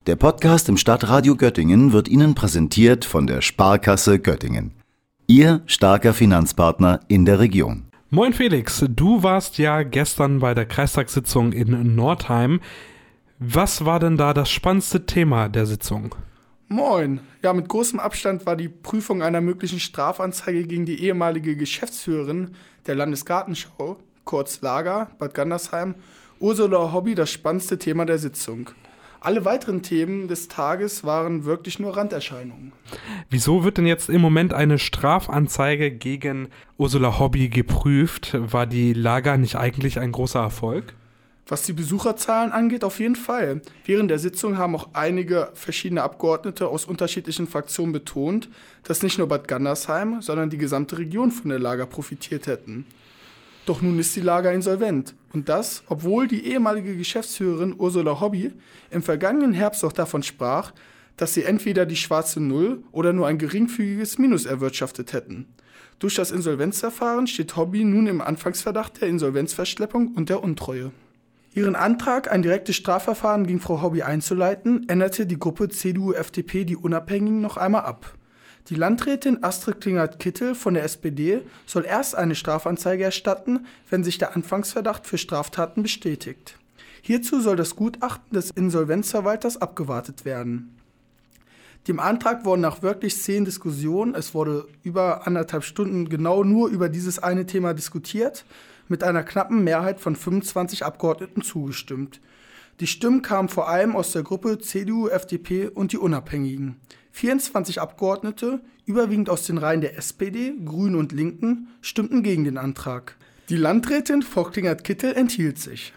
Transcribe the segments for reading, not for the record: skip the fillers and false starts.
Der Podcast im Stadtradio Göttingen wird Ihnen präsentiert von der Sparkasse Göttingen. Ihr starker Finanzpartner in der Region. Moin Felix, du warst ja gestern bei der Kreistagssitzung in Nordheim. Was war denn da das spannendste Thema der Sitzung? Moin. Ja, mit großem Abstand war die Prüfung einer möglichen Strafanzeige gegen die ehemalige Geschäftsführerin der Landesgartenschau, kurz Lager, Bad Gandersheim, Ursula Hobby, das spannendste Thema der Sitzung. Alle weiteren Themen des Tages waren wirklich nur Randerscheinungen. Wieso wird denn jetzt im Moment eine Strafanzeige gegen Ursula Hobby geprüft? War die Lager nicht eigentlich ein großer Erfolg? Was die Besucherzahlen angeht, auf jeden Fall. Während der Sitzung haben auch einige verschiedene Abgeordnete aus unterschiedlichen Fraktionen betont, dass nicht nur Bad Gandersheim, sondern die gesamte Region von der Lager profitiert hätten. Doch nun ist die Lager insolvent. Und das, obwohl die ehemalige Geschäftsführerin Ursula Hobby im vergangenen Herbst auch davon sprach, dass sie entweder die schwarze Null oder nur ein geringfügiges Minus erwirtschaftet hätten. Durch das Insolvenzverfahren steht Hobby nun im Anfangsverdacht der Insolvenzverschleppung und der Untreue. Ihren Antrag, ein direktes Strafverfahren gegen Frau Hobby einzuleiten, änderte die Gruppe CDU-FDP die Unabhängigen noch einmal ab. Die Landrätin Astrid Klingert-Kittel von der SPD soll erst eine Strafanzeige erstatten, wenn sich der Anfangsverdacht für Straftaten bestätigt. Hierzu soll das Gutachten des Insolvenzverwalters abgewartet werden. Dem Antrag wurden nach wirklich 10 Diskussionen, es wurde über 1,5 Stunden genau nur über dieses eine Thema diskutiert, mit einer knappen Mehrheit von 25 Abgeordneten zugestimmt. Die Stimmen kamen vor allem aus der Gruppe CDU, FDP und die Unabhängigen. 24 Abgeordnete, überwiegend aus den Reihen der SPD, Grünen und Linken, stimmten gegen den Antrag. Die Landrätin Frau Klingert-Kittel enthielt sich.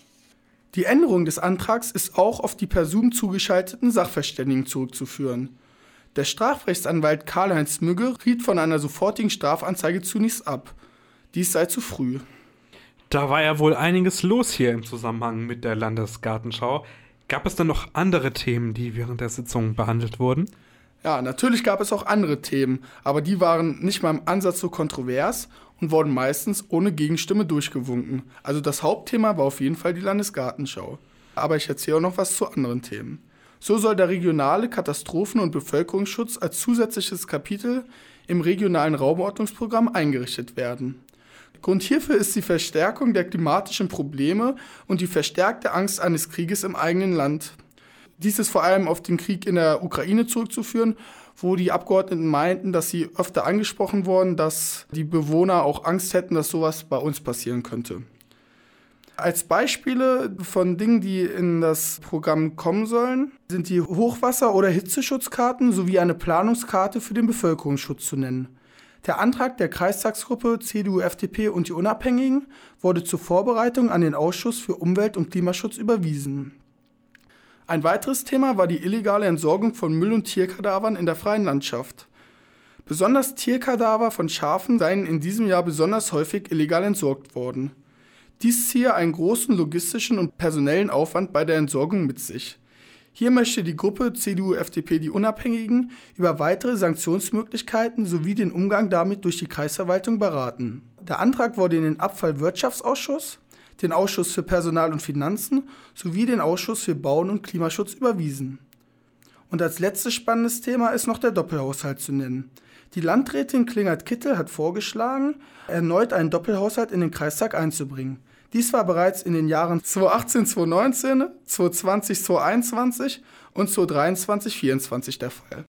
Die Änderung des Antrags ist auch auf die per Zoom zugeschalteten Sachverständigen zurückzuführen. Der Strafrechtsanwalt Karl-Heinz Mügge riet von einer sofortigen Strafanzeige zunächst ab. Dies sei zu früh. Da war ja wohl einiges los hier im Zusammenhang mit der Landesgartenschau. Gab es denn noch andere Themen, die während der Sitzung behandelt wurden? Ja, natürlich gab es auch andere Themen, aber die waren nicht mal im Ansatz so kontrovers und wurden meistens ohne Gegenstimme durchgewunken. Also das Hauptthema war auf jeden Fall die Landesgartenschau. Aber ich erzähle auch noch was zu anderen Themen. So soll der regionale Katastrophen- und Bevölkerungsschutz als zusätzliches Kapitel im regionalen Raumordnungsprogramm eingerichtet werden. Grund hierfür ist die Verstärkung der klimatischen Probleme und die verstärkte Angst eines Krieges im eigenen Land. Dies ist vor allem auf den Krieg in der Ukraine zurückzuführen, wo die Abgeordneten meinten, dass sie öfter angesprochen wurden, dass die Bewohner auch Angst hätten, dass sowas bei uns passieren könnte. Als Beispiele von Dingen, die in das Programm kommen sollen, sind die Hochwasser- oder Hitzeschutzkarten sowie eine Planungskarte für den Bevölkerungsschutz zu nennen. Der Antrag der Kreistagsgruppe CDU, FDP und die Unabhängigen wurde zur Vorbereitung an den Ausschuss für Umwelt- und Klimaschutz überwiesen. Ein weiteres Thema war die illegale Entsorgung von Müll- und Tierkadavern in der freien Landschaft. Besonders Tierkadaver von Schafen seien in diesem Jahr besonders häufig illegal entsorgt worden. Dies ziehe einen großen logistischen und personellen Aufwand bei der Entsorgung mit sich. Hier möchte die Gruppe CDU-FDP die Unabhängigen über weitere Sanktionsmöglichkeiten sowie den Umgang damit durch die Kreisverwaltung beraten. Der Antrag wurde in den Abfallwirtschaftsausschuss, den Ausschuss für Personal und Finanzen sowie den Ausschuss für Bauen und Klimaschutz überwiesen. Und als letztes spannendes Thema ist noch der Doppelhaushalt zu nennen. Die Landrätin Klingert-Kittel hat vorgeschlagen, erneut einen Doppelhaushalt in den Kreistag einzubringen. Dies war bereits in den Jahren 2018, 2019, 2020, 2021 und 2023, 2024 der Fall.